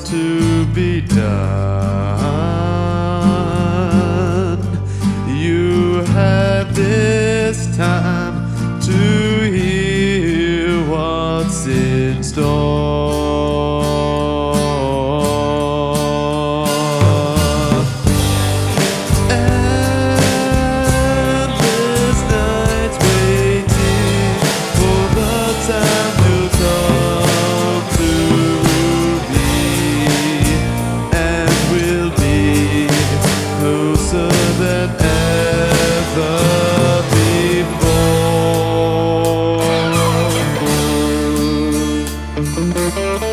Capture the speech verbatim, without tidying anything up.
to be done. You have this time to hear what's in store. Endless nights waiting for the time to come to be, and we'll be closer than ever before.